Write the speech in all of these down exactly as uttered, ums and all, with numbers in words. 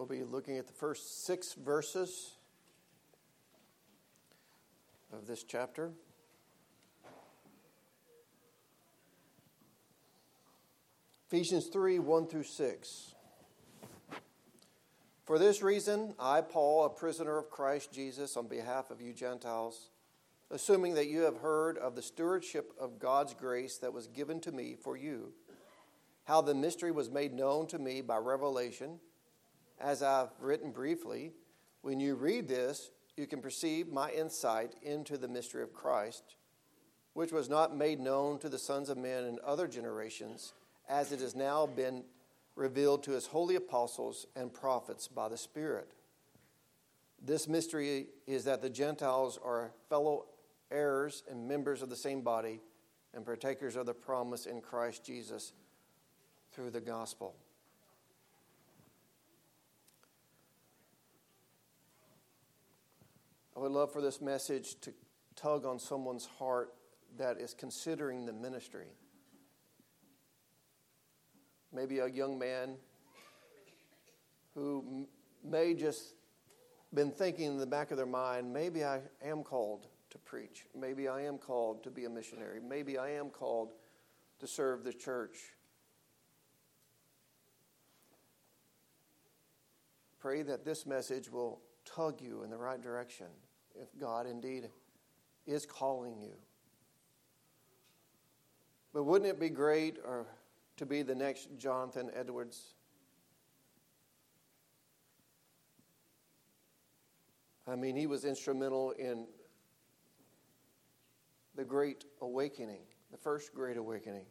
We'll be looking at the first six verses of this chapter. Ephesians three, one through six. For this reason, I, Paul, a prisoner of Christ Jesus, on behalf of you Gentiles, assuming that you have heard of the stewardship of God's grace that was given to me for you, how the mystery was made known to me by revelation, as I've written briefly. When you read this, you can perceive my insight into the mystery of Christ, which was not made known to the sons of men in other generations, as it has now been revealed to his holy apostles and prophets by the Spirit. This mystery is that the Gentiles are fellow heirs and members of the same body and partakers of the promise in Christ Jesus through the gospel. I would love for this message to tug on someone's heart that is considering the ministry. Maybe a young man who may just been thinking in the back of their mind, maybe I am called to preach. Maybe I am called to be a missionary. Maybe I am called to serve the church. Pray that this message will tug you in the right direction if God indeed is calling you. But wouldn't it be great or to be the next Jonathan Edwards? I mean, he was instrumental in the Great Awakening, the first Great Awakening.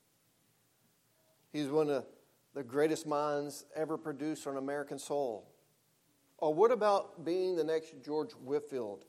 He's one of the greatest minds ever produced on American soil. Or what about being the next George Whitefield?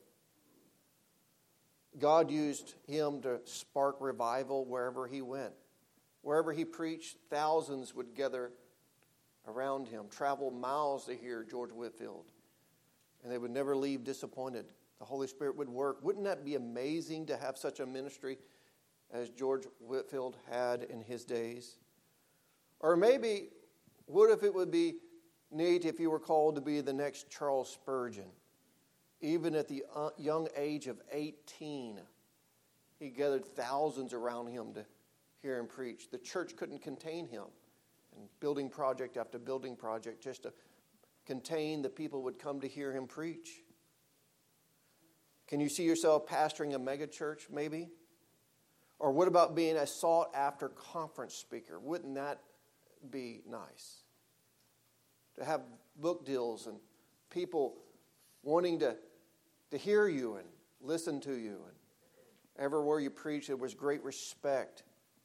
God used him to spark revival wherever he went. Wherever he preached, thousands would gather around him, travel miles to hear George Whitefield. And they would never leave disappointed. The Holy Spirit would work. Wouldn't that be amazing to have such a ministry as George Whitefield had in his days? Or maybe, what if it would be neat if you were called to be the next Charles Spurgeon? Even at the young age of eighteen, he gathered thousands around him to hear him preach. The church couldn't contain him. And building project after building project just to contain the people would come to hear him preach. Can you see yourself pastoring a mega church maybe? Or what about being a sought-after conference speaker? Wouldn't that be nice? To have book deals and people wanting to, to hear you and listen to you. And everywhere you preach, there was great respect.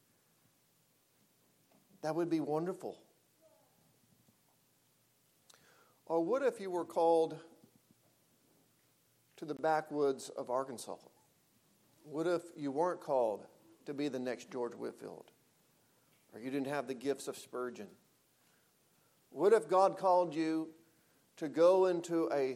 That would be wonderful. Or what if you were called to the backwoods of Arkansas? What if you weren't called to be the next George Whitefield? Or you didn't have the gifts of Spurgeon? What if God called you to go into a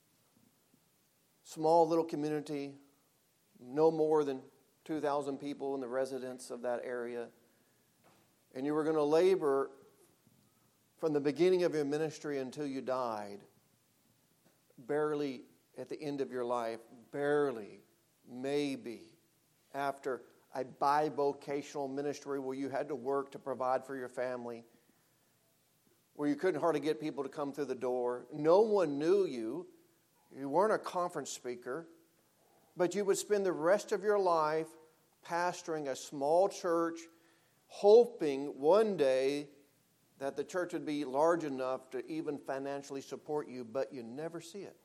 small little community, no more than two thousand people in the residents of that area, and you were going to labor from the beginning of your ministry until you died, barely at the end of your life, barely, maybe, after a bivocational ministry where you had to work to provide for your family, where you couldn't hardly get people to come through the door. No one knew you. You weren't a conference speaker, but you would spend the rest of your life pastoring a small church, hoping one day that the church would be large enough to even financially support you, but you never see it.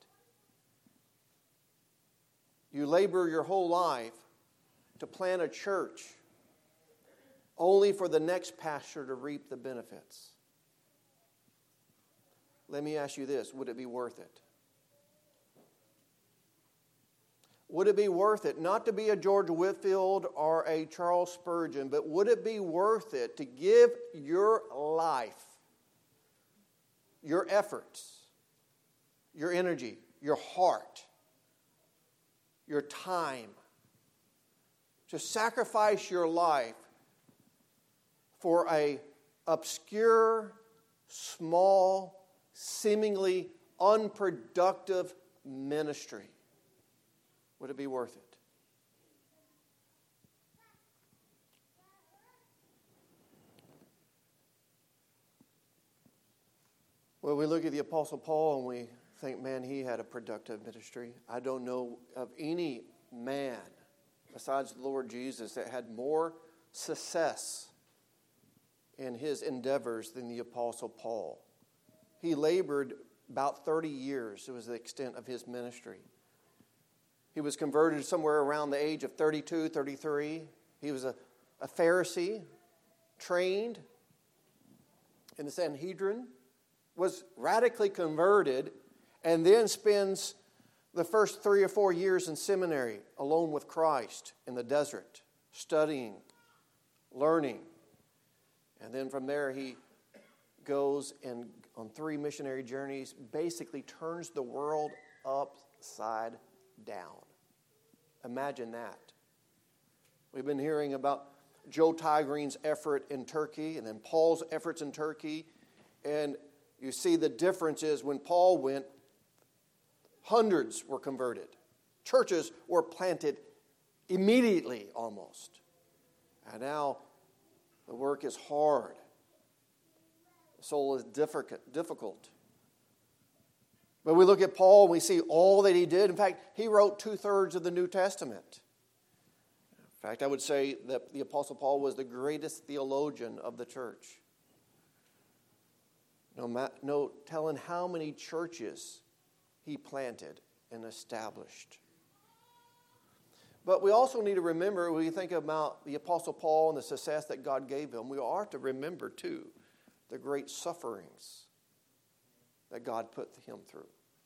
You labor your whole life to plant a church only for the next pastor to reap the benefits. Let me ask you this, would it be worth it? Would it be worth it, not to be a George Whitefield or a Charles Spurgeon, but would it be worth it to give your life, your efforts, your energy, your heart, your time, to sacrifice your life for a obscure, small, seemingly unproductive ministry? Would it be worth it? Well, we look at the Apostle Paul and we think, man, he had a productive ministry. I don't know of any man besides the Lord Jesus that had more success in his endeavors than the Apostle Paul. He labored about thirty years. It was the extent of his ministry. He was converted somewhere around the age of thirty-two, thirty-three. He was a, a Pharisee, trained in the Sanhedrin, was radically converted, and then spends the first three or four years in seminary alone with Christ in the desert, studying, learning. And then from there he goes and on three missionary journeys, basically turns the world upside down. Imagine that. We've been hearing about Joe Tigrine's effort in Turkey and then Paul's efforts in Turkey. And you see the difference is when Paul went, hundreds were converted. Churches were planted immediately almost. And now the work is hard. The soul is difficult. But we look at Paul and we see all that he did. In fact, he wrote two-thirds of the New Testament. In fact, I would say that the Apostle Paul was the greatest theologian of the church. No, ma- no telling how many churches he planted and established. But we also need to remember, when we think about the Apostle Paul and the success that God gave him, we are to remember, too, the great sufferings that God put him through.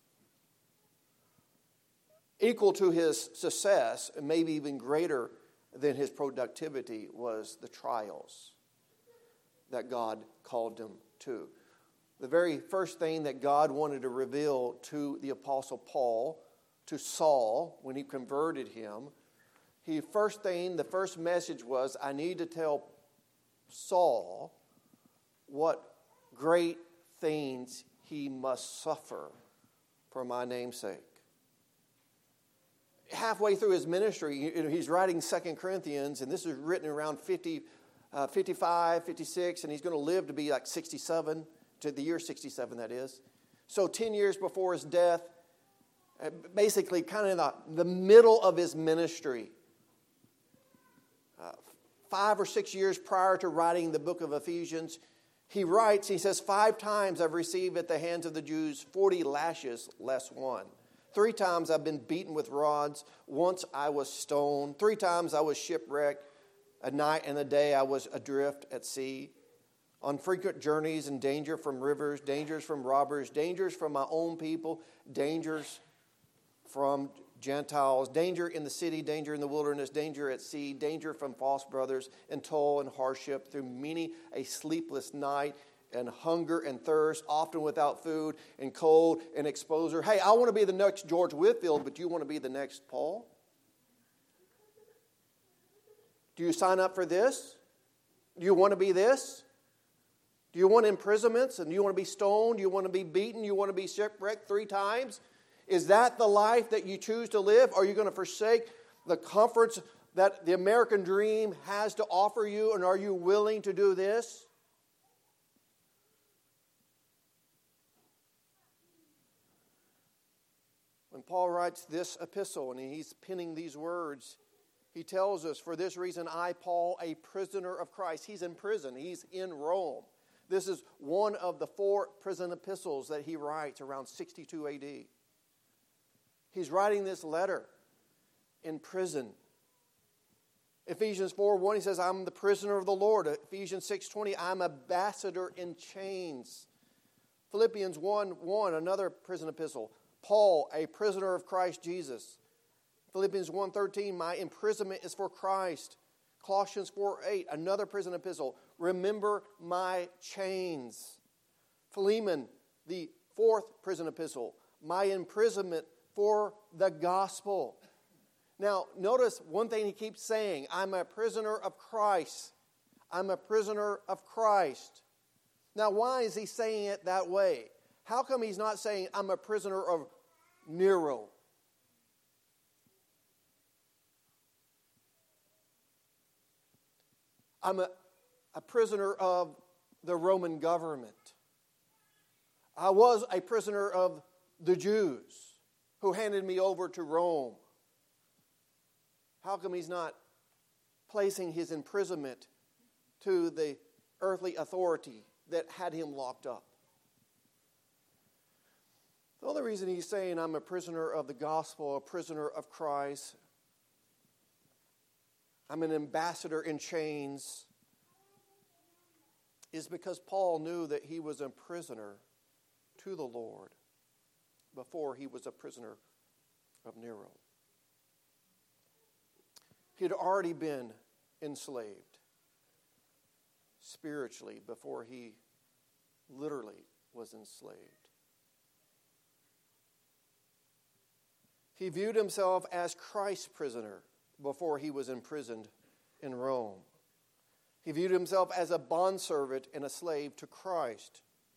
Equal to his success, and maybe even greater than his productivity, was the trials that God called him to. The very first thing that God wanted to reveal to the Apostle Paul, to Saul, when he converted him, he first thing, the first message was, I need to tell Saul what great things he must suffer for my name's sake. Halfway through his ministry, he's writing Second Corinthians, and this is written around fifty, uh, fifty-five, fifty-six, and he's going to live to be like sixty-seven, to the year sixty-seven, that is. So ten years before his death, basically kind of in the, the middle of his ministry. Uh, five or six years prior to writing the book of Ephesians, he writes, he says, five times I've received at the hands of the Jews forty lashes less one. Three times I've been beaten with rods. Once I was stoned. Three times I was shipwrecked. A night and a day I was adrift at sea. On frequent journeys and danger from rivers, dangers from robbers, dangers from my own people, dangers from Gentiles, danger in the city, danger in the wilderness, danger at sea, danger from false brothers, and toil and hardship through many a sleepless night, and hunger and thirst, often without food, and cold and exposure. Hey, I want to be the next George Whitefield, but do you want to be the next Paul? Do you sign up for this? Do you want to be this? Do you want imprisonments, and do you want to be stoned? Do you want to be beaten? Do you want to be shipwrecked three times? Is that the life that you choose to live? Are you going to forsake the comforts that the American dream has to offer you, and are you willing to do this? When Paul writes this epistle, and he's penning these words, he tells us, for this reason I, Paul, a prisoner of Christ. He's in prison. He's in Rome. This is one of the four prison epistles that he writes around sixty-two A D. He's writing this letter in prison. Ephesians four one, he says, I'm the prisoner of the Lord. Ephesians six twenty, I'm ambassador in chains. Philippians one one, another prison epistle. Paul, a prisoner of Christ Jesus. Philippians one thirteen, my imprisonment is for Christ. Colossians four eight, another prison epistle. Remember my chains. Philemon, the fourth prison epistle. My imprisonment for the gospel. Now, notice one thing he keeps saying. I'm a prisoner of Christ. I'm a prisoner of Christ. Now, why is he saying it that way? How come he's not saying, I'm a prisoner of Nero? I'm a, a prisoner of the Roman government. I was a prisoner of the Jews who handed me over to Rome. How come he's not placing his imprisonment to the earthly authority that had him locked up? The only reason he's saying I'm a prisoner of the gospel, a prisoner of Christ, I'm an ambassador in chains, is because Paul knew that he was a prisoner to the Lord before he was a prisoner of Nero. He had already been enslaved spiritually before he literally was enslaved. He viewed himself as Christ's prisoner before he was imprisoned in Rome. He viewed himself as a bondservant and a slave to Christ.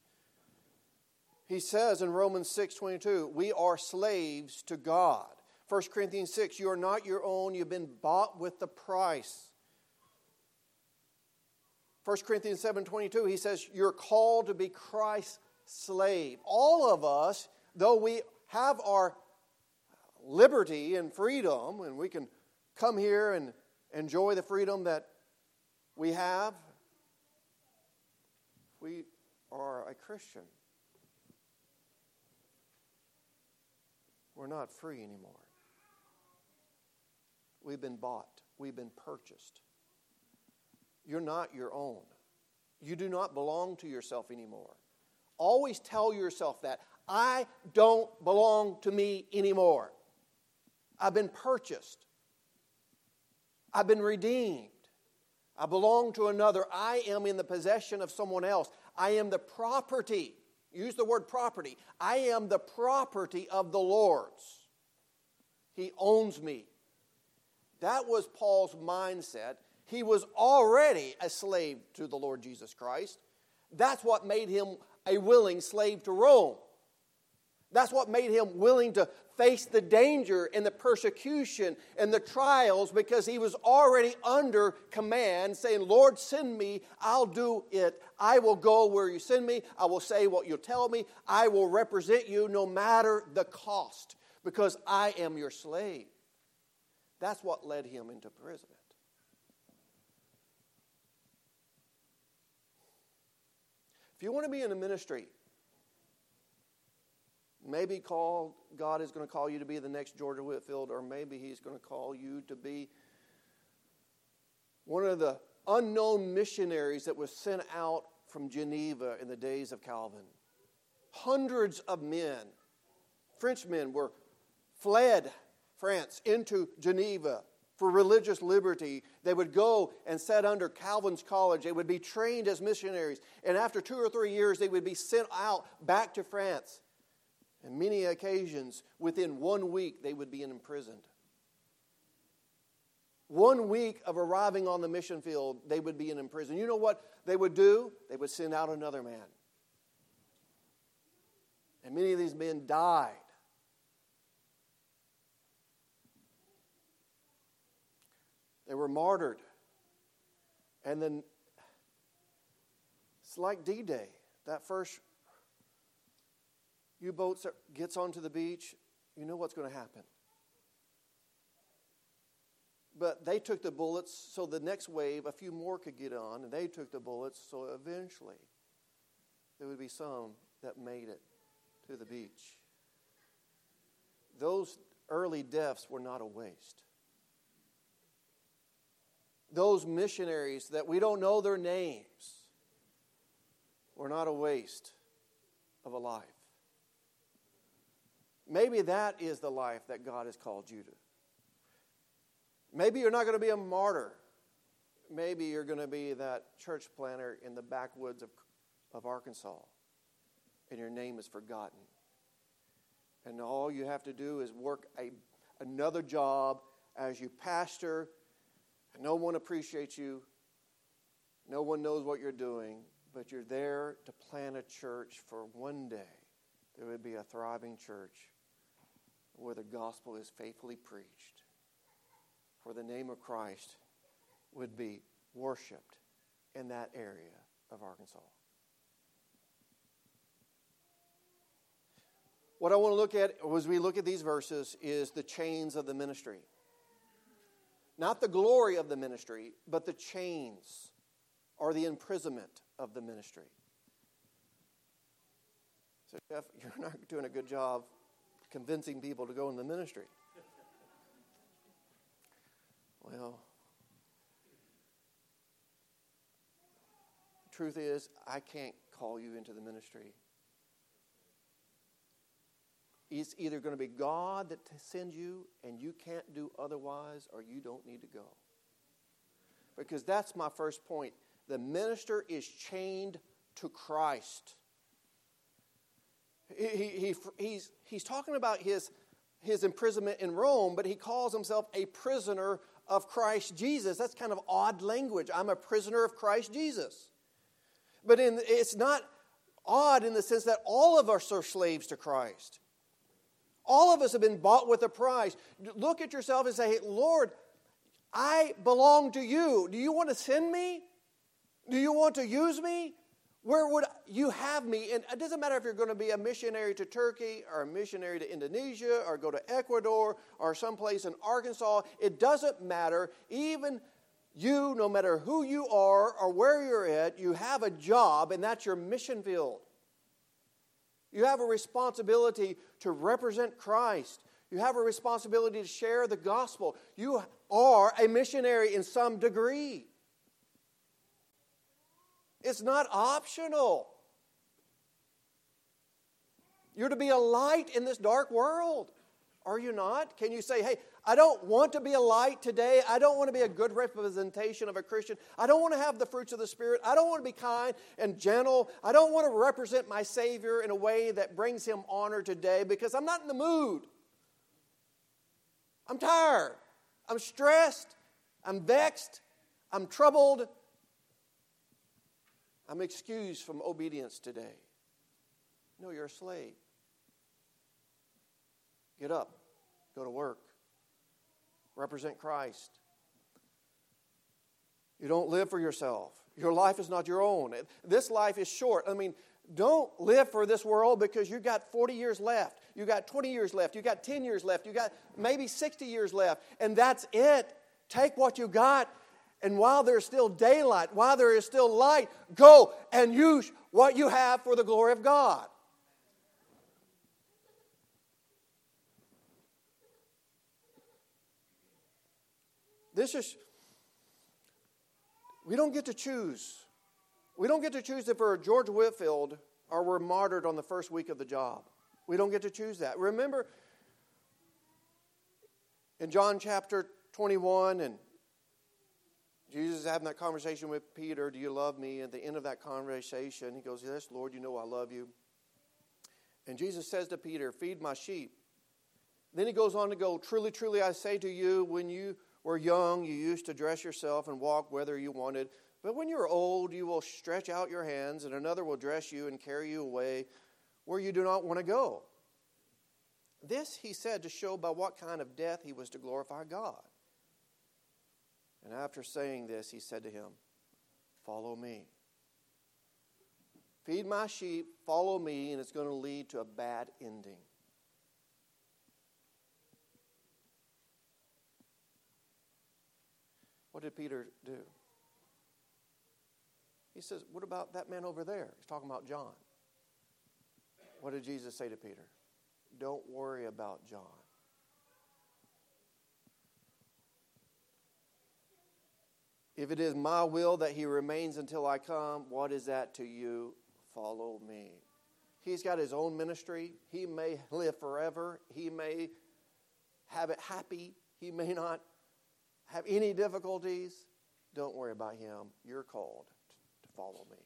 He says in Romans six twenty-two, we are slaves to God. First Corinthians six, you are not your own, you've been bought with the price. First Corinthians seven twenty-two, he says, you're called to be Christ's slave. All of us, though we have our liberty and freedom, and we can come here and enjoy the freedom that we have, we are a Christian. We're not free anymore. We've been bought. We've been purchased. You're not your own. You do not belong to yourself anymore. Always tell yourself that. I don't belong to me anymore. I've been purchased. I've been redeemed. I belong to another. I am in the possession of someone else. I am the property. Use the word property. I am the property of the Lord's. He owns me. That was Paul's mindset. He was already a slave to the Lord Jesus Christ. That's what made him a willing slave to Rome. That's what made him willing to face the danger and the persecution and the trials, because he was already under command, saying, Lord, send me, I'll do it. I will go where you send me. I will say what you'll tell me. I will represent you no matter the cost, because I am your slave. That's what led him into imprisonment. If you want to be in the ministry, maybe call, God is going to call you to be the next Georgia Whitefield, or maybe He's going to call you to be one of the unknown missionaries that was sent out from Geneva in the days of Calvin. Hundreds of men, Frenchmen, were fled France into Geneva for religious liberty. They would go and sit under Calvin's college. They would be trained as missionaries. And after two or three years, they would be sent out back to France. And many occasions, within one week, they would be imprisoned. One week of arriving on the mission field, they would be in prison. You know what they would do? They would send out another man. And many of these men died. They were martyred. And then, it's like D-Day, that first U-boat gets onto the beach, you know what's going to happen. But they took the bullets so the next wave, a few more could get on, and they took the bullets so eventually there would be some that made it to the beach. Those early deaths were not a waste. Those missionaries that we don't know their names were not a waste of a life. Maybe that is the life that God has called you to. Maybe you're not going to be a martyr. Maybe you're going to be that church planter in the backwoods of, of Arkansas, and your name is forgotten. And all you have to do is work a, another job as you pastor, and no one appreciates you. No one knows what you're doing, but you're there to plant a church for one day there would be a thriving church where the gospel is faithfully preached, for the name of Christ would be worshiped in that area of Arkansas. What I want to look at as we look at these verses is the chains of the ministry. Not the glory of the ministry, but the chains or the imprisonment of the ministry. So, Jeff, you're not doing a good job convincing people to go in the ministry. Well, the truth is, I can't call you into the ministry. It's either going to be God that sends you and you can't do otherwise, or you don't need to go. Because that's my first point. The minister is chained to Christ. He, he, he, he's, he's talking about his, his imprisonment in Rome, but he calls himself a prisoner of Christ Jesus. That's kind of odd language. I'm a prisoner of Christ Jesus. But in, it's not odd in the sense that all of us are slaves to Christ. All of us have been bought with a price. Look at yourself and say, Lord, I belong to you. Do you want to send me? Do you want to use me? Where would you have me? And it doesn't matter if you're going to be a missionary to Turkey or a missionary to Indonesia or go to Ecuador or someplace in Arkansas. It doesn't matter. Even you, no matter who you are or where you're at, you have a job, and that's your mission field. You have a responsibility to represent Christ. You have a responsibility to share the gospel. You are a missionary in some degree. It's not optional. You're to be a light in this dark world. Are you not? Can you say, hey, I don't want to be a light today. I don't want to be a good representation of a Christian. I don't want to have the fruits of the Spirit. I don't want to be kind and gentle. I don't want to represent my Savior in a way that brings Him honor today because I'm not in the mood. I'm tired. I'm stressed. I'm vexed. I'm troubled. I'm excused from obedience today. No, you're a slave. Get up. Go to work. Represent Christ. You don't live for yourself. Your life is not your own. This life is short. I mean, don't live for this world because you got forty years left. You got twenty years left. You got ten years left. You got maybe sixty years left. And that's it. Take what you got. And while there's still daylight, while there is still light, go and use what you have for the glory of God. This is, we don't get to choose. We don't get to choose if we're George Whitefield or we're martyred on the first week of the job. We don't get to choose that. Remember in John chapter twenty-one, and Jesus is having that conversation with Peter, do you love me? At the end of that conversation, he goes, yes, Lord, you know I love you. And Jesus says to Peter, feed my sheep. Then he goes on to go, truly, truly, I say to you, when you were young, you used to dress yourself and walk whether you wanted. But when you're old, you will stretch out your hands, and another will dress you and carry you away where you do not want to go. This he said to show by what kind of death he was to glorify God. And after saying this, he said to him, follow me. Feed my sheep, follow me, and it's going to lead to a bad ending. What did Peter do? He says, what about that man over there? He's talking about John. What did Jesus say to Peter? Don't worry about John. If it is my will that he remains until I come, what is that to you? Follow me. He's got his own ministry. He may live forever. He may have it happy. He may not have any difficulties. Don't worry about him. You're called to follow me.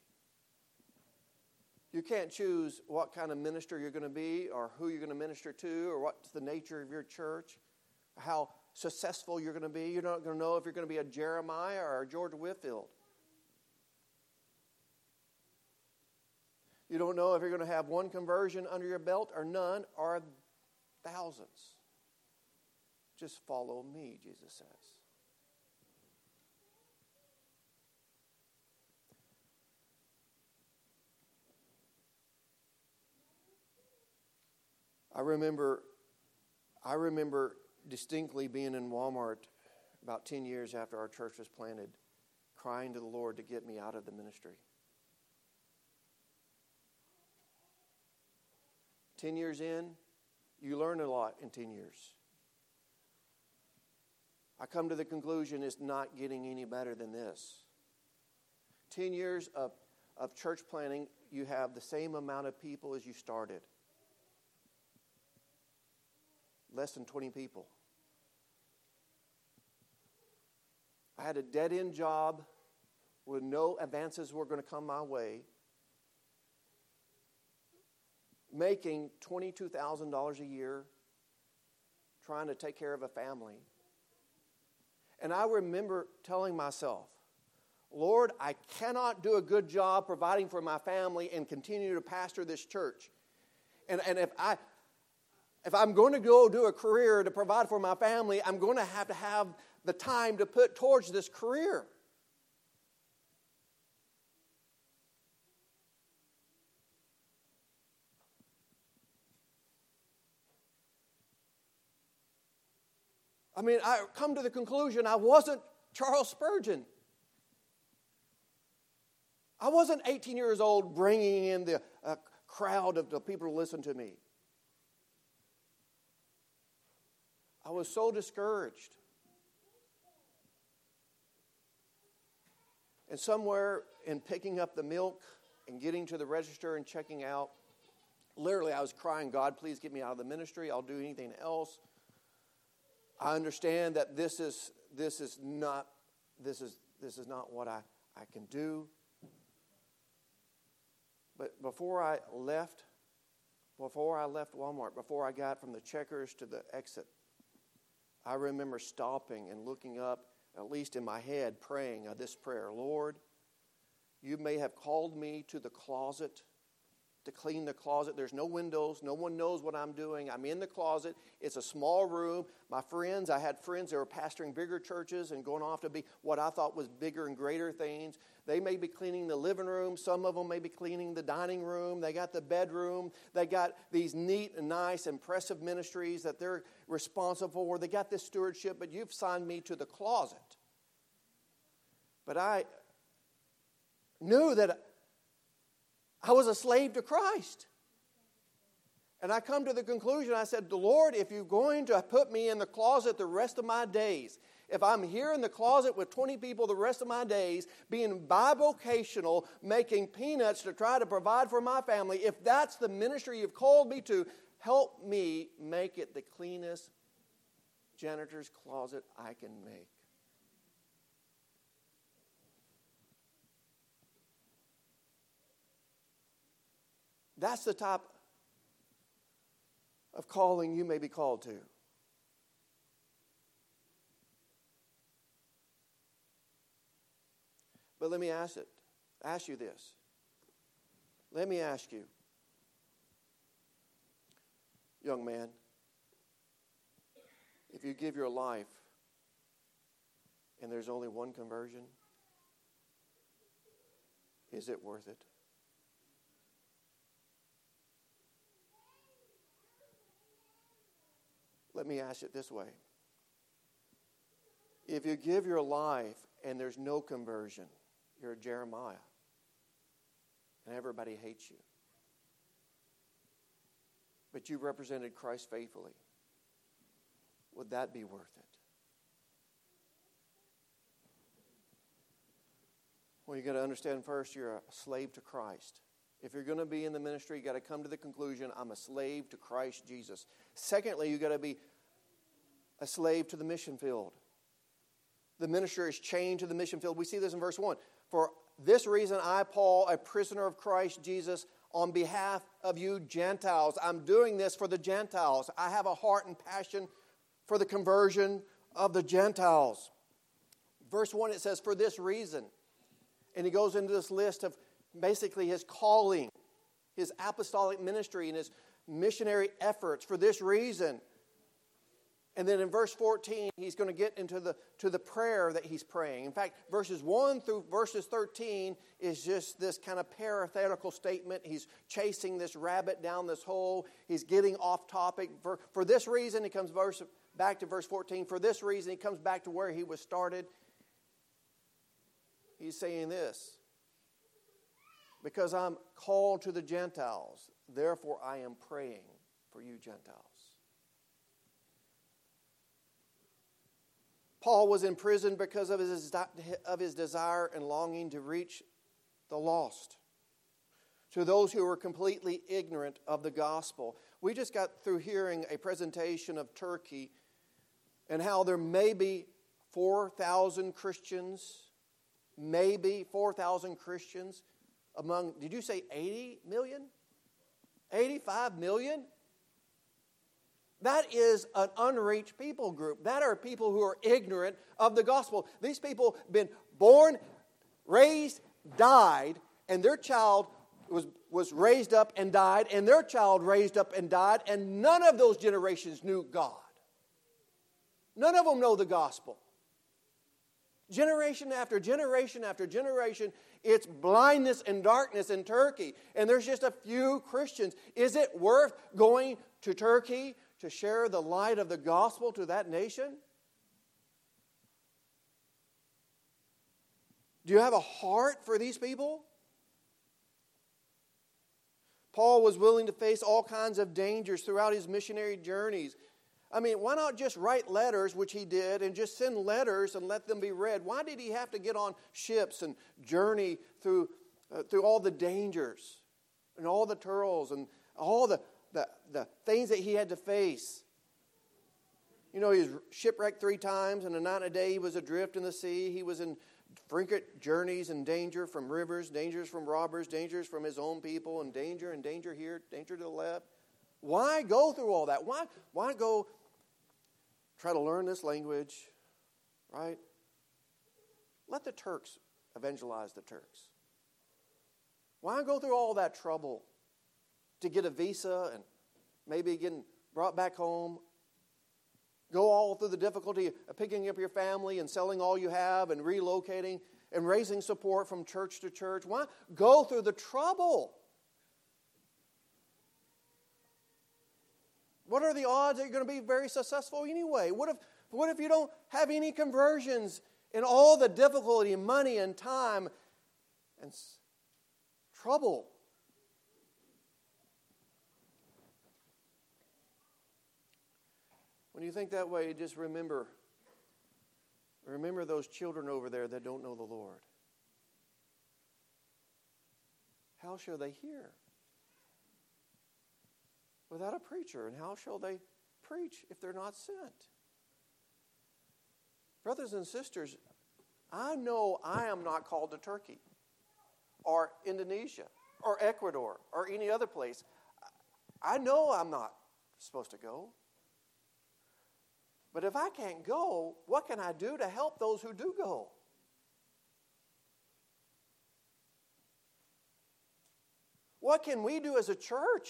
You can't choose what kind of minister you're going to be or who you're going to minister to or what's the nature of your church, how successful you're going to be. You're not going to know if you're going to be a Jeremiah or a George Whitefield. You don't know if you're going to have one conversion under your belt or none or thousands. Just follow me, Jesus says. I remember, I remember distinctly being in Walmart about ten years after our church was planted, crying to the Lord to get me out of the ministry. Ten years in, you learn a lot in ten years. I come to the conclusion it's not getting any better than this. Ten years of, of church planting, you have the same amount of people as you started. Less than twenty people. I had a dead-end job with no advances were going to come my way, making twenty-two thousand dollars a year, trying to take care of a family. And I remember telling myself, Lord, I cannot do a good job providing for my family and continue to pastor this church. And, and if I... If I'm going to go do a career to provide for my family, I'm going to have to have the time to put towards this career. I mean, I come to the conclusion I wasn't Charles Spurgeon. I wasn't eighteen years old bringing in the uh, crowd of the people to listen to me. I was so discouraged. And somewhere in picking up the milk and getting to the register and checking out, literally I was crying, God, please get me out of the ministry. I'll do anything else. I understand that this is this is not this is this is not what I, I can do. But before I left, before I left Walmart, before I got from the checkers to the exit, I remember stopping and looking up, at least in my head, praying this prayer. Lord, you may have called me to the closet to clean the closet. There's no windows. No one knows what I'm doing. I'm in the closet. It's a small room. My friends, I had friends that were pastoring bigger churches and going off to be what I thought was bigger and greater things. They may be cleaning the living room. Some of them may be cleaning the dining room. They got the bedroom. They got these neat and nice, impressive ministries that they're responsible for. They got this stewardship, but you've signed me to the closet. But I knew that I was a slave to Christ. And I come to the conclusion, I said, Lord, if you're going to put me in the closet the rest of my days, if I'm here in the closet with twenty people the rest of my days, being bivocational, making peanuts to try to provide for my family, if that's the ministry you've called me to, help me make it the cleanest janitor's closet I can make. That's the type of calling you may be called to. But let me ask it, ask you this. Let me ask you, young man, if you give your life and there's only one conversion, is it worth it? Let me ask it this way. If you give your life and there's no conversion, you're a Jeremiah, and everybody hates you. But you represented Christ faithfully. Would that be worth it? Well, you got to understand first, you're a slave to Christ. If you're going to be in the ministry, you got to come to the conclusion, I'm a slave to Christ Jesus. Secondly, you got to be a slave to the mission field. The minister is chained to the mission field. We see this in verse one. For this reason, I, Paul, a prisoner of Christ Jesus, on behalf of you Gentiles. I'm doing this for the Gentiles. I have a heart and passion for the conversion of the Gentiles. Verse one, it says, for this reason. And he goes into this list of basically his calling. his apostolic ministry and his missionary efforts for this reason. And then in verse fourteen, he's going to get into the to the prayer that he's praying. In fact, verses one through verses thirteen is just this kind of parenthetical statement. He's chasing this rabbit down this hole. He's getting off topic. For, for this reason, he comes verse, back to verse fourteen. For this reason, he comes back to where he was started. He's saying this: because I'm called to the Gentiles, therefore I am praying for you Gentiles. Paul was in prison because of his, of his desire and longing to reach the lost, to those who were completely ignorant of the gospel. We just got through hearing a presentation of Turkey and how there may be four thousand Christians, maybe four thousand Christians among, did you say eighty million? eighty-five million? That is an unreached people group. That are people who are ignorant of the gospel. These people have been born, raised, died, and their child was, was raised up and died, and their child raised up and died, and none of those generations knew God. None of them know the gospel. Generation after generation after generation, it's blindness and darkness in Turkey, and there's just a few Christians. Is it worth going to Turkey to share the light of the gospel to that nation? Do you have a heart for these people? Paul was willing to face all kinds of dangers throughout his missionary journeys. I mean, why not just write letters, which he did, and just send letters and let them be read? Why did he have to get on ships and journey through, uh, through all the dangers and all the turtles and all the The, the things that he had to face? You know, he was shipwrecked three times, and a night and a day he was adrift in the sea. He was in frequent journeys and danger from rivers, dangers from robbers, dangers from his own people, and danger and danger here, danger to the left. Why go through all that? Why, why go try to learn this language, right? Let the Turks evangelize the Turks. Why go through all that trouble to get a visa and maybe getting brought back home? Go all through the difficulty of picking up your family and selling all you have and relocating and raising support from church to church. Why go through the trouble? What are the odds that you're going to be very successful anyway? What if, what if you don't have any conversions and all the difficulty and money and time and s- trouble? When you think that way, just remember, remember those children over there that don't know the Lord. How shall they hear without a preacher? And how shall they preach if they're not sent? Brothers and sisters, I know I am not called to Turkey or Indonesia or Ecuador or any other place. I know I'm not supposed to go. But if I can't go, what can I do to help those who do go? What can we do as a church?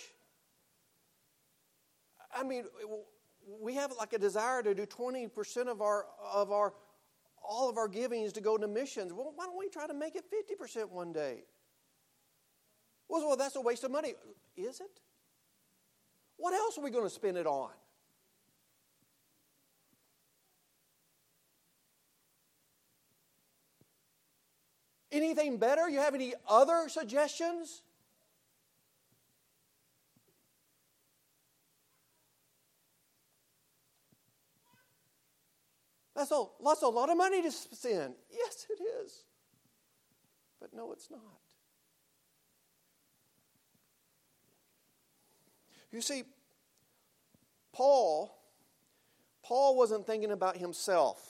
I mean, we have like a desire to do twenty percent of our of our all of our givings to go to missions. Well, why don't we try to make it fifty percent one day? Well, well, that's a waste of money. Is it? What else are we going to spend it on? Anything better? You have any other suggestions? That's a, that's a lot of money to spend. Yes, it is. But no, it's not. You see, Paul, Paul wasn't thinking about himself.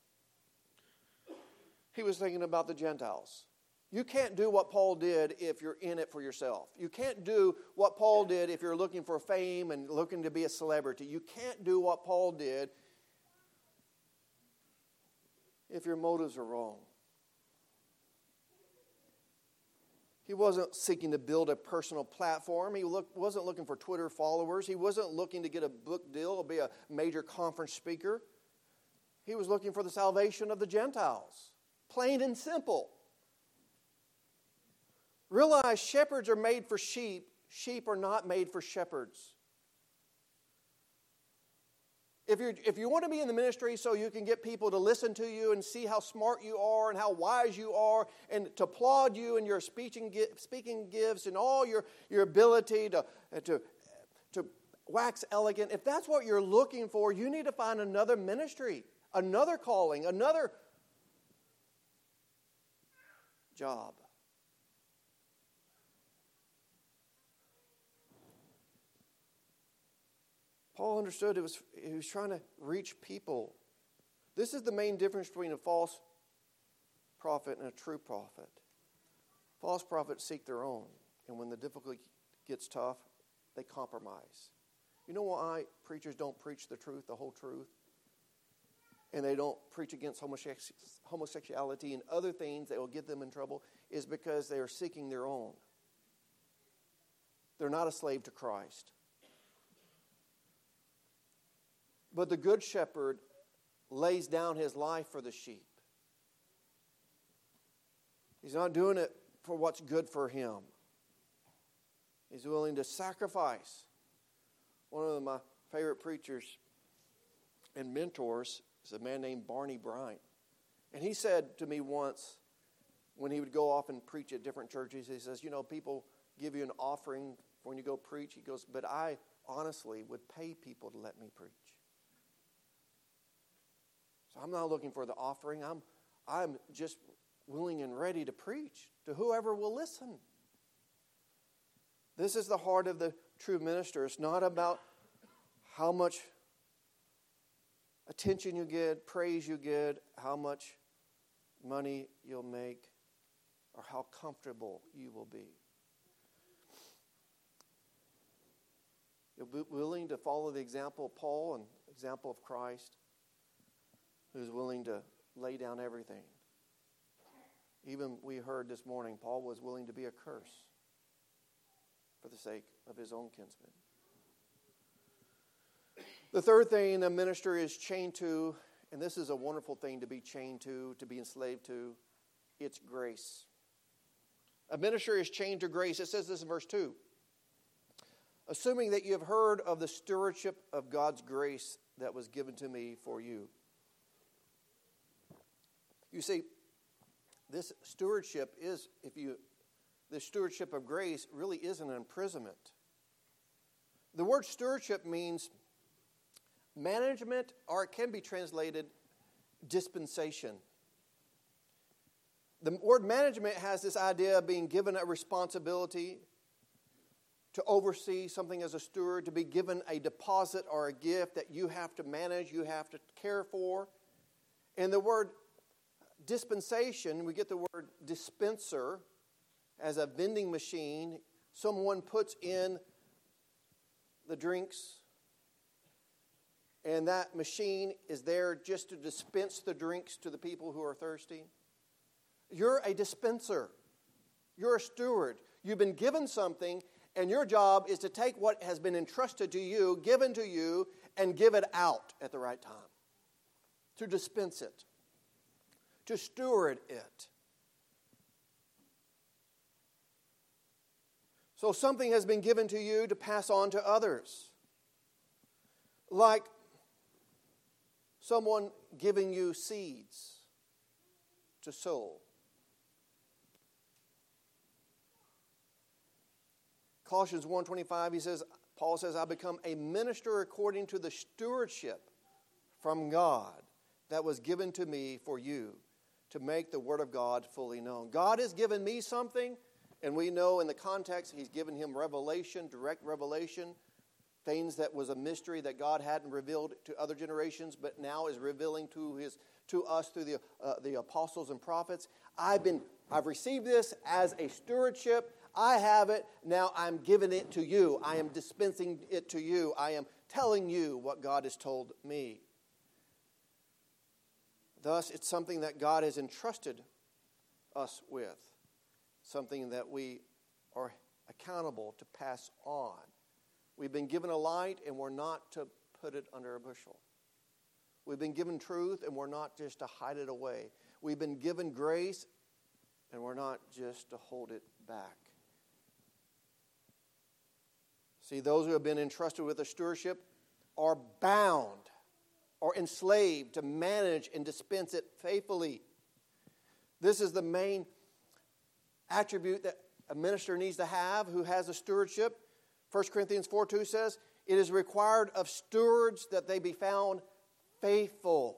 He was thinking about the Gentiles. You can't do what Paul did if you're in it for yourself. You can't do what Paul did if you're looking for fame and looking to be a celebrity. You can't do what Paul did if your motives are wrong. He wasn't seeking to build a personal platform. He look, wasn't looking for Twitter followers. He wasn't looking to get a book deal or be a major conference speaker. He was looking for the salvation of the Gentiles. Plain and simple. Realize shepherds are made for sheep. Sheep are not made for shepherds. If you if you want to be in the ministry so you can get people to listen to you and see how smart you are and how wise you are and to applaud you and your speaking speaking gifts and all your, your ability to, to, to wax elegant, if that's what you're looking for, you need to find another ministry, another calling, another job. Paul understood it was he was trying to reach people. This is the main difference between a false prophet and a true prophet. False prophets seek their own, and when the difficulty gets tough, they compromise. You know why preachers don't preach the truth, the whole truth? And they don't preach against homosexuality and other things that will get them in trouble, is because they are seeking their own. They're not a slave to Christ. But the good shepherd lays down his life for the sheep. He's not doing it for what's good for him. He's willing to sacrifice. One of my favorite preachers and mentors is a man named Barney Bryant. And he said to me once, when he would go off and preach at different churches, he says, you know, people give you an offering when you go preach. He goes, but I honestly would pay people to let me preach. So I'm not looking for the offering. I'm, I'm just willing and ready to preach to whoever will listen. This is the heart of the true minister. It's not about how much attention you get, praise you get, how much money you'll make, or how comfortable you will be. You'll be willing to follow the example of Paul and example of Christ, who's willing to lay down everything. Even we heard this morning, Paul was willing to be a curse for the sake of his own kinsmen. The third thing a minister is chained to, and this is a wonderful thing to be chained to, to be enslaved to, it's grace. A minister is chained to grace. It says this in verse two. Assuming that you have heard of the stewardship of God's grace that was given to me for you. You see, this stewardship is, if you, the stewardship of grace really is an imprisonment. The word stewardship means management, or it can be translated dispensation. The word management has this idea of being given a responsibility to oversee something as a steward, to be given a deposit or a gift that you have to manage, you have to care for. And the word dispensation, we get the word dispenser as a vending machine. Someone puts in the drinks, and that machine is there just to dispense the drinks to the people who are thirsty. You're a dispenser. You're a steward. You've been given something, and your job is to take what has been entrusted to you, given to you, and give it out at the right time. To dispense it. To steward it. So something has been given to you to pass on to others. Like someone giving you seeds to sow. Colossians one twenty-five, he says, Paul says, I become a minister according to the stewardship from God that was given to me for you, to make the word of God fully known. God has given me something, and we know in the context he's given him revelation, direct revelation, things that was a mystery that God hadn't revealed to other generations, but now is revealing to his to us through the uh, the apostles and prophets. I've been I've received this as a stewardship. I have it. Now I'm giving it to you. I am dispensing it to you. I am telling you what God has told me. Thus, it's something that God has entrusted us with. something that we are accountable to pass on. We've been given a light, and we're not to put it under a bushel. We've been given truth, and we're not just to hide it away. We've been given grace, and we're not just to hold it back. See, those who have been entrusted with the stewardship are bound or enslaved to manage and dispense it faithfully. This is the main attribute that a minister needs to have who has a stewardship. First Corinthians four two says, it is required of stewards that they be found faithful.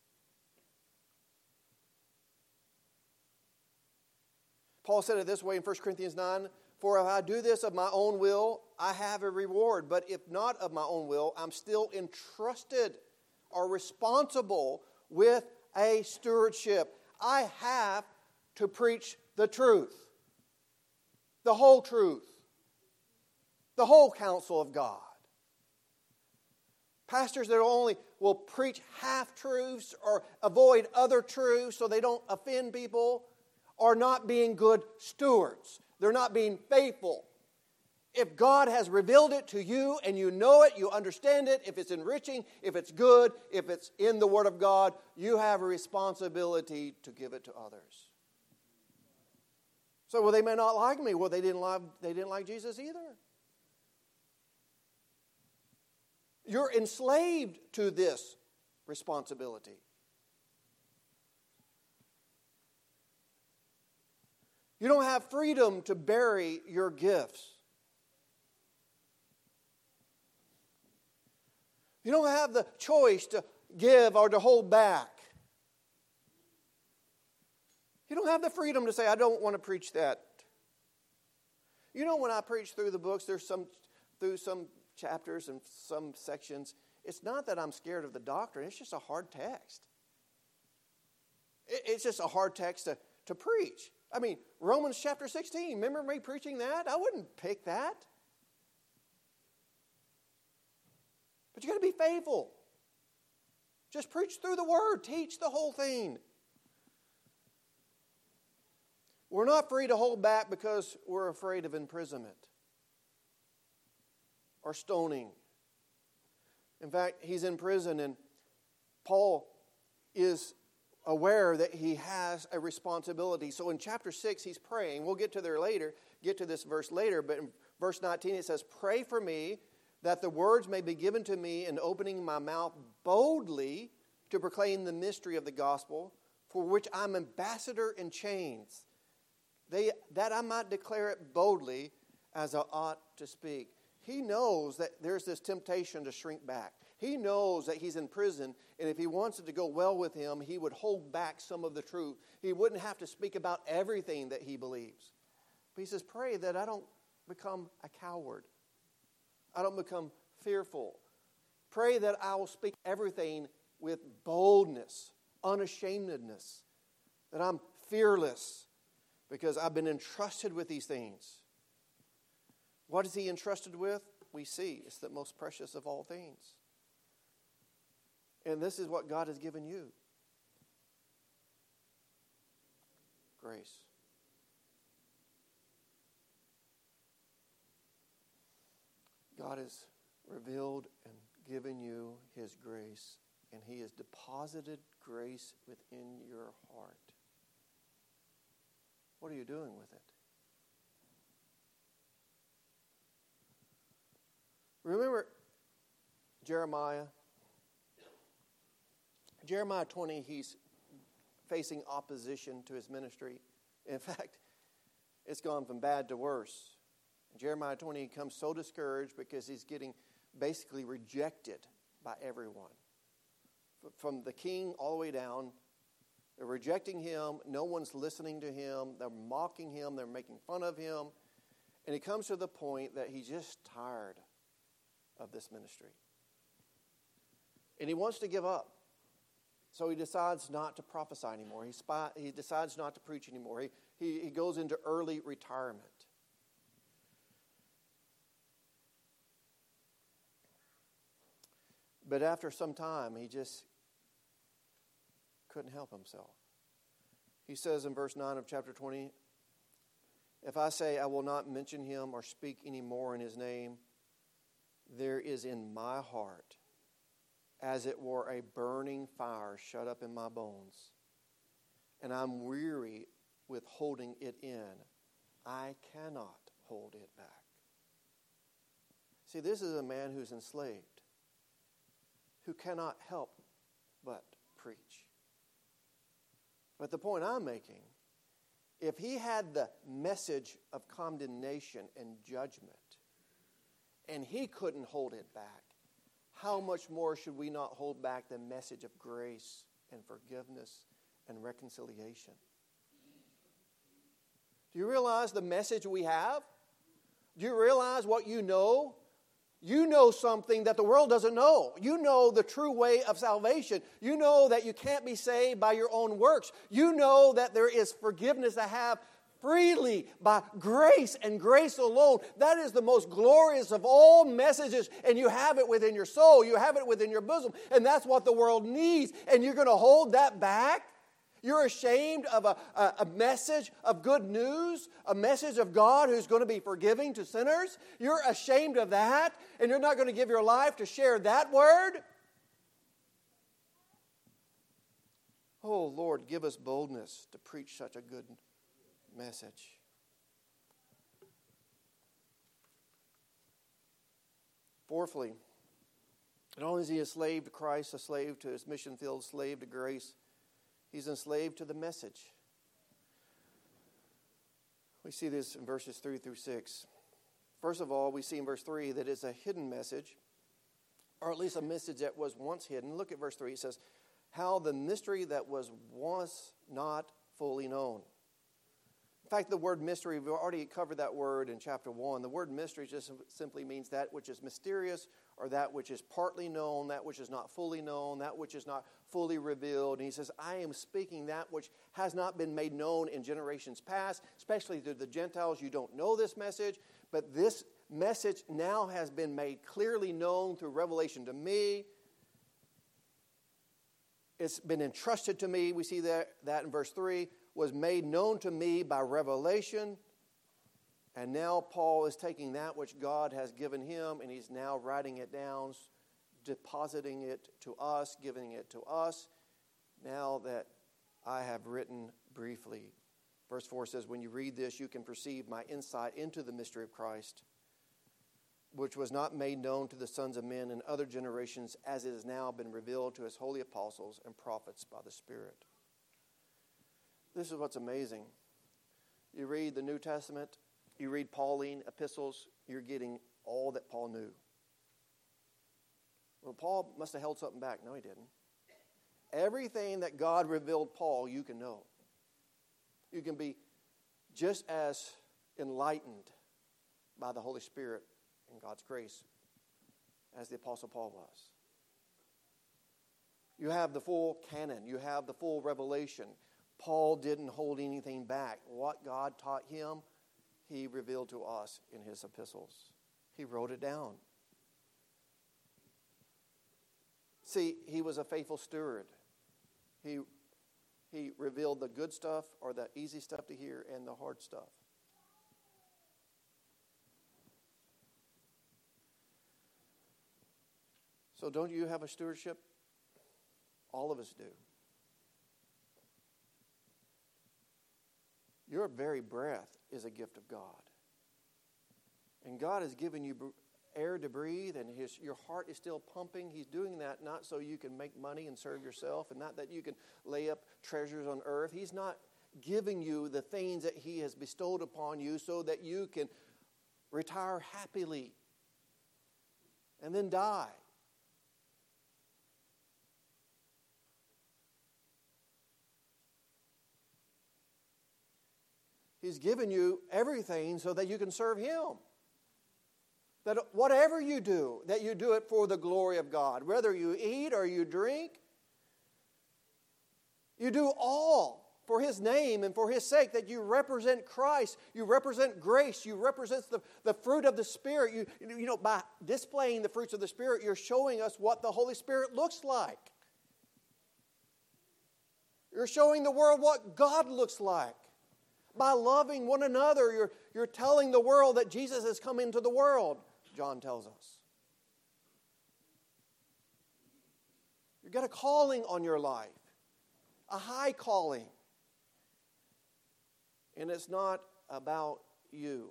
Paul said it this way in First Corinthians nine, for if I do this of my own will, I have a reward. But if not of my own will, I'm still entrusted or responsible with a stewardship. I have to preach the truth, the whole truth, the whole counsel of God. Pastors that only will preach half-truths or avoid other truths so they don't offend people are not being good stewards. They're not being faithful. If God has revealed it to you and you know it, you understand it, if it's enriching, if it's good, if it's in the Word of God, you have a responsibility to give it to others. So, well, they may not like me. Well, they didn't like, they didn't like Jesus either. You're enslaved to this responsibility. You don't have freedom to bury your gifts. You don't have the choice to give or to hold back. You don't have the freedom to say, I don't want to preach that. You know, when I preach through the books, there's some through some chapters and some sections, it's not that I'm scared of the doctrine, it's just a hard text. It's just a hard text to, to preach. I mean, Romans chapter sixteen, remember me preaching that? I wouldn't pick that. But you got to be faithful. Just preach through the Word. Teach the whole thing. We're not free to hold back because we're afraid of imprisonment or stoning. In fact, he's in prison, and Paul is aware that he has a responsibility. So in chapter six, he's praying. We'll get to there later, get to this verse later, but in verse nineteen it says, pray for me that the words may be given to me in opening my mouth boldly to proclaim the mystery of the gospel, for which I'm ambassador in chains, they, that I might declare it boldly as I ought to speak. He knows that there's this temptation to shrink back. He knows that he's in prison, and if he wants it to go well with him, he would hold back some of the truth. He wouldn't have to speak about everything that he believes. But he says, pray that I don't become a coward. I don't become fearful. Pray that I will speak everything with boldness, unashamedness, that I'm fearless because I've been entrusted with these things. What is he entrusted with? We see it's the most precious of all things. And this is what God has given you. Grace. God has revealed and given you His grace, and He has deposited grace within your heart. What are you doing with it? Remember Jeremiah? Jeremiah twenty, he's facing opposition to his ministry. In fact, it's gone from bad to worse. In Jeremiah twenty, he comes so discouraged because he's getting basically rejected by everyone. From the king all the way down, they're rejecting him. No one's listening to him. They're mocking him. They're making fun of him. And he comes to the point that he's just tired of this ministry. And he wants to give up. So he decides not to prophesy anymore. He, spy, he decides not to preach anymore. He, he, he goes into early retirement. But after some time, he just couldn't help himself. He says in verse nine of chapter twenty, If I say I will not mention him or speak any more in his name, there is in my heart, as it were, a burning fire shut up in my bones, and I'm weary with holding it in. I cannot hold it back. See, this is a man who's enslaved, who cannot help but preach. But the point I'm making, if he had the message of condemnation and judgment, and he couldn't hold it back, how much more should we not hold back the message of grace and forgiveness and reconciliation? Do you realize the message we have? Do you realize what you know? You know something that the world doesn't know. You know the true way of salvation. You know that you can't be saved by your own works. You know that there is forgiveness to have freely by grace and grace alone. That is the most glorious of all messages, and you have it within your soul. You have it within your bosom, and that's what the world needs. And you're going to hold that back? You're ashamed of a, a, a message of good news, a message of God who's going to be forgiving to sinners? You're ashamed of that, and you're not going to give your life to share that word? Oh, Lord, give us boldness to preach such a good message. Fourthly, not only is he a slave to Christ, a slave to his mission field, slave to grace, he's enslaved to the message. We see this in verses three through six. First of all, we see in verse three that it's a hidden message, or at least a message that was once hidden. Look at verse three. It says, how the mystery that was once not fully known. In fact, the word mystery, we've already covered that word in chapter one. The word mystery just simply means that which is mysterious, or that which is partly known, that which is not fully known, that which is not fully revealed. And he says, I am speaking that which has not been made known in generations past, especially to the Gentiles. You don't know this message, but this message now has been made clearly known through revelation to me. It's been entrusted to me. We see that, that in verse three. Was made known to me by revelation. And now Paul is taking that which God has given him, and he's now writing it down, depositing it to us, giving it to us, now that I have written briefly. Verse four says, when you read this, you can perceive my insight into the mystery of Christ, which was not made known to the sons of men in other generations, as it has now been revealed to his holy apostles and prophets by the Spirit. This is what's amazing. You read the New Testament, you read Pauline epistles, you're getting all that Paul knew. Well, Paul must have held something back. No, he didn't. Everything that God revealed Paul, you can know. You can be just as enlightened by the Holy Spirit and God's grace as the Apostle Paul was. You have the full canon. You have the full revelation. Paul didn't hold anything back. What God taught him, he revealed to us in his epistles. He wrote it down. See, he was a faithful steward. He, he revealed the good stuff, or the easy stuff to hear, and the hard stuff. So don't you have a stewardship? All of us do. Your very breath is a gift of God. And God has given you air to breathe, and his, your heart is still pumping. He's doing that not so you can make money and serve yourself, and not that you can lay up treasures on earth. He's not giving you the things that he has bestowed upon you so that you can retire happily and then die. He's given you everything so that you can serve him. That whatever you do, that you do it for the glory of God. Whether you eat or you drink, you do all for his name and for his sake, that you represent Christ, you represent grace, you represent the, the fruit of the Spirit. You, you know, by displaying the fruits of the Spirit, you're showing us what the Holy Spirit looks like. You're showing the world what God looks like. By loving one another, you're, you're telling the world that Jesus has come into the world, John tells us. You've got a calling on your life, a high calling. And it's not about you.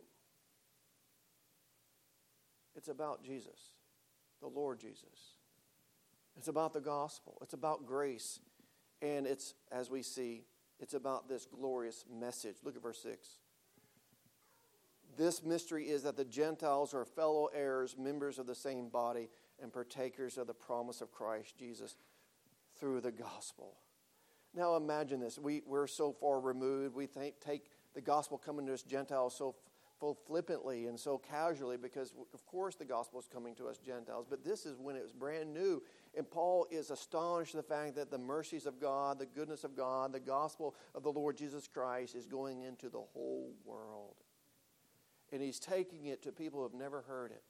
It's about Jesus, the Lord Jesus. It's about the gospel. It's about grace. And it's, as we see, it's about this glorious message. Look at verse six. This mystery is that the Gentiles are fellow heirs, members of the same body, and partakers of the promise of Christ Jesus through the gospel. Now imagine this. We, we're so far removed. We think, take the gospel coming to us Gentiles so full flippantly and so casually because, of course, the gospel is coming to us Gentiles. But this is when it was brand new. And Paul is astonished at the fact that the mercies of God, the goodness of God, the gospel of the Lord Jesus Christ is going into the whole world. And he's taking it to people who have never heard it.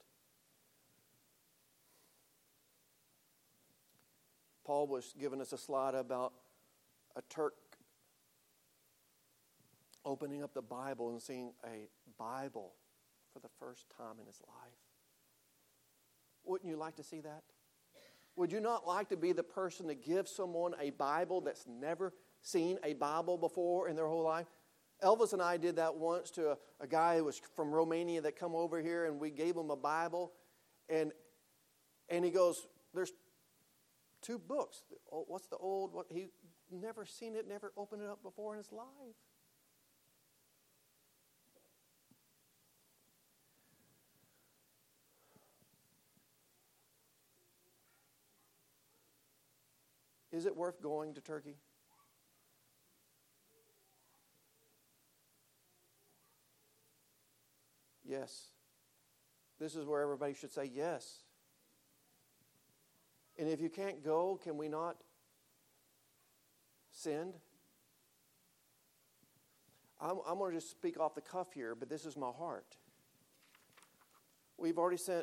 Paul was giving us a slide about a Turk opening up the Bible and seeing a Bible for the first time in his life. Wouldn't you like to see that? Would you not like to be the person to give someone a Bible that's never seen a Bible before in their whole life? Elvis and I did that once to a, a guy who was from Romania that come over here, and we gave him a Bible, and and he goes, "There's two books. What's the old? What he never seen it, never opened it up before in his life." Is it worth going to Turkey? Yes. This is where everybody should say yes. And if you can't go, can we not send? I'm, I'm going to just speak off the cuff here, but this is my heart. We've already sent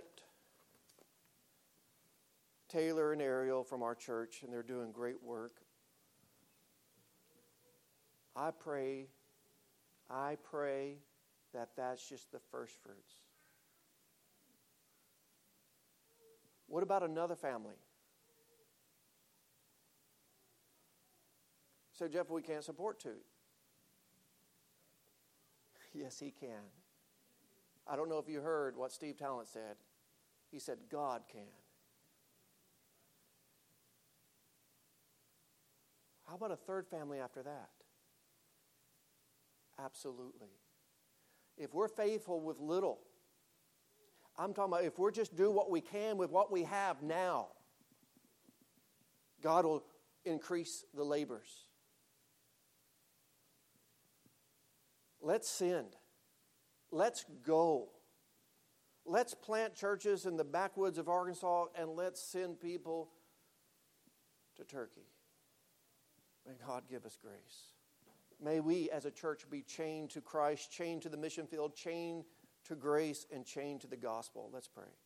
Taylor and Ariel from our church, and they're doing great work. I pray, I pray that that's just the first fruits. What about another family? So, Jeff, we can't support two. Yes, he can. I don't know if you heard what Steve Talent said. He said, God can. How about a third family after that? Absolutely. If we're faithful with little, I'm talking about if we're just do what we can with what we have now, God will increase the labors. Let's send. Let's go. Let's plant churches in the backwoods of Arkansas, and let's send people to Turkey. May God give us grace. May we as a church be chained to Christ, chained to the mission field, chained to grace, and chained to the gospel. Let's pray.